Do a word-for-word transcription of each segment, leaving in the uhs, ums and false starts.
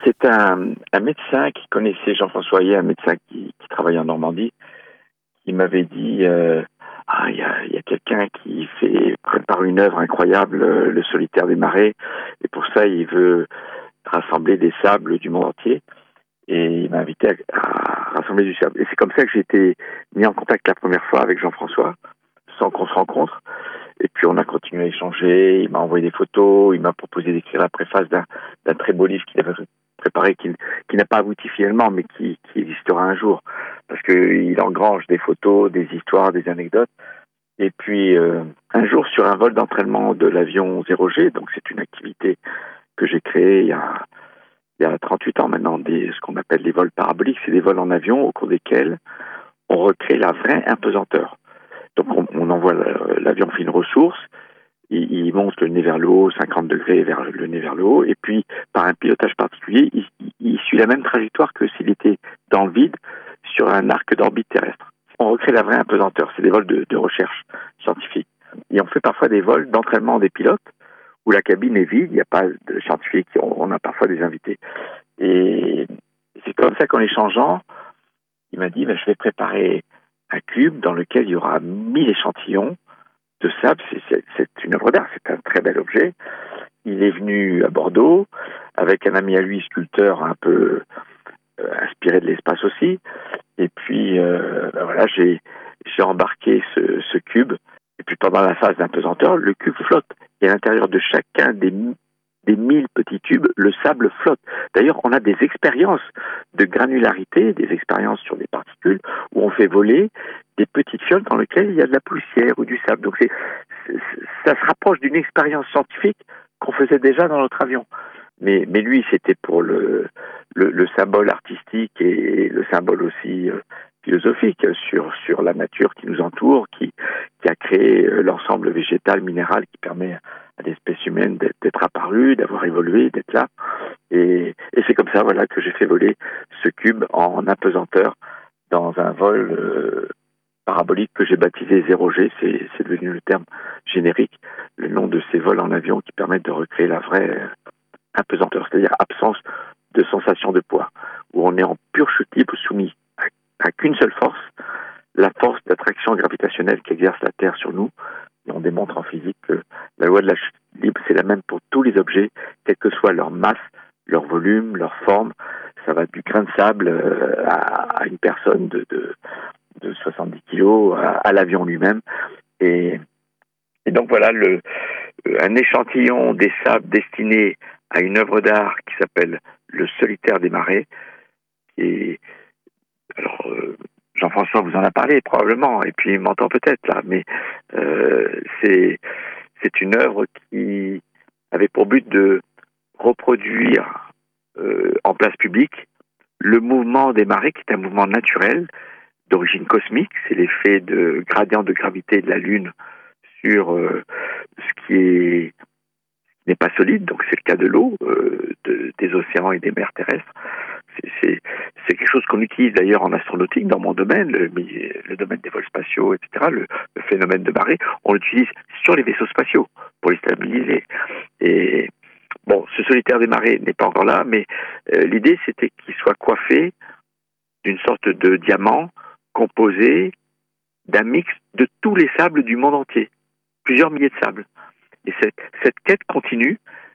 C'est un, un médecin qui connaissait Jean-François Hayet, un médecin qui, qui travaillait en Normandie, qui m'avait dit euh, ah, il y a, il y a quelqu'un qui fait prépare une œuvre incroyable, euh, le solitaire des marais, et pour ça il veut rassembler des sables du monde entier. Et il m'a invité à, à rassembler du sable. Et c'est comme ça que j'ai été mis en contact la première fois avec Jean-François, sans qu'on se rencontre. Et puis on a continué à échanger, il m'a envoyé des photos, il m'a proposé d'écrire la préface d'un, d'un très beau livre qu'il avait préparé, qui, qui n'a pas abouti finalement, mais qui, qui existera un jour. Parce qu'il engrange des photos, des histoires, des anecdotes. Et puis euh, un jour, sur un vol d'entraînement de l'avion zéro G, donc c'est une activité que j'ai créée il y a, il y a trente-huit ans maintenant, des, ce qu'on appelle les vols paraboliques, c'est des vols en avion au cours desquels on recrée la vraie impesanteur. Donc on, on envoie l'avion fait une ressource, il, il monte le nez vers le haut, cinquante degrés vers le nez vers le haut, et puis par un pilotage particulier, il, il suit la même trajectoire que s'il était dans le vide sur un arc d'orbite terrestre. On recrée la vraie impesanteur, c'est des vols de, de recherche scientifique. Et on fait parfois des vols d'entraînement des pilotes où la cabine est vide, il n'y a pas de scientifiques, on, on a parfois des invités. Et c'est comme ça qu'en échangeant, il m'a dit ben, je vais préparer un cube dans lequel il y aura mille échantillons de sable. C'est, c'est, c'est une œuvre d'art, c'est un très bel objet. Il est venu à Bordeaux avec un ami à lui, sculpteur un peu euh, inspiré de l'espace aussi. Et puis, euh, ben voilà, j'ai, j'ai embarqué ce, ce cube. Et puis pendant la phase d'impesanteur, le cube flotte. Et à l'intérieur de chacun des des mille petits tubes, le sable flotte. D'ailleurs, on a des expériences de granularité, des expériences sur des particules, où on fait voler des petites fioles dans lesquelles il y a de la poussière ou du sable. Donc, c'est, c'est, ça se rapproche d'une expérience scientifique qu'on faisait déjà dans notre avion. Mais, mais lui, c'était pour le, le, le symbole artistique et le symbole aussi euh, philosophique sur, sur la nature qui nous entoure, qui, qui a créé l'ensemble végétal, minéral qui permet à l'espèce humaine d'être, d'être apparue, d'avoir évolué, d'être là. Et, et c'est comme ça voilà, que j'ai fait voler ce cube en apesanteur dans un vol euh, parabolique que j'ai baptisé zéro G. C'est, c'est devenu le terme générique, le nom de ces vols en avion qui permettent de recréer la vraie euh, apesanteur, c'est-à-dire absence de sensation de poids, où on est en pure chute libre soumis à, à qu'une seule force, la force d'attraction gravitationnelle qu'exerce la Terre sur nous. Et on démontre en physique que la loi de la chute libre, c'est la même pour tous les objets, quelle que soit leur masse, leur volume, leur forme. Ça va du grain de sable à, à une personne de, de, de soixante-dix kilos, à, à l'avion lui-même. Et, et donc voilà, le, un échantillon des sables destiné à une œuvre d'art qui s'appelle Le solitaire des marais. Et alors, euh, Jean-François vous en a parlé probablement, et puis il m'entend peut-être là, mais euh, c'est, c'est une œuvre qui avait pour but de reproduire euh, en place publique le mouvement des marées, qui est un mouvement naturel d'origine cosmique. C'est l'effet de gradient de gravité de la Lune sur euh, ce qui est n'est pas solide, donc c'est le cas de l'eau, euh, de, des océans et des mers terrestres. C'est, c'est, c'est quelque chose qu'on utilise d'ailleurs en astronautique, dans mon domaine, le, le domaine des vols spatiaux, et cetera, le, le phénomène de marée, on l'utilise sur les vaisseaux spatiaux pour les stabiliser. Et bon, ce solitaire des marées n'est pas encore là, mais euh, l'idée c'était qu'il soit coiffé d'une sorte de diamant composé d'un mix de tous les sables du monde entier, plusieurs milliers de sables. Et cette, cette quête continue,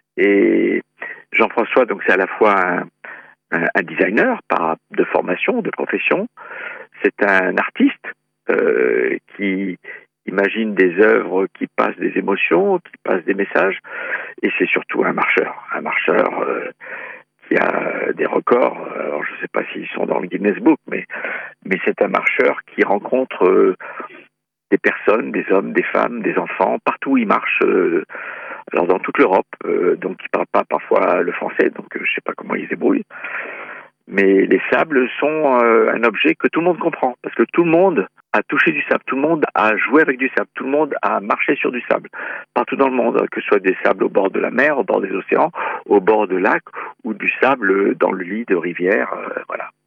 et Jean-François, donc c'est à la fois un, un, un designer par, de formation, de profession, c'est un artiste euh, qui imagine des œuvres qui passent des émotions, qui passent des messages, et c'est surtout un marcheur, un marcheur euh, qui a des records. Alors je ne sais pas s'ils sont dans le Guinness Book, mais, mais c'est un marcheur qui rencontre euh, des personnes, des hommes, des femmes, des enfants, partout où il marche, euh, alors dans toute l'Europe, euh, donc il ne parle pas parfois le français, donc euh, je ne sais pas comment il se débrouille. Mais les sables sont euh, un objet que tout le monde comprend, parce que tout le monde a touché du sable, tout le monde a joué avec du sable, tout le monde a marché sur du sable, partout dans le monde, que ce soit des sables au bord de la mer, au bord des océans, au bord de lacs, ou du sable dans le lit de rivières, euh, voilà.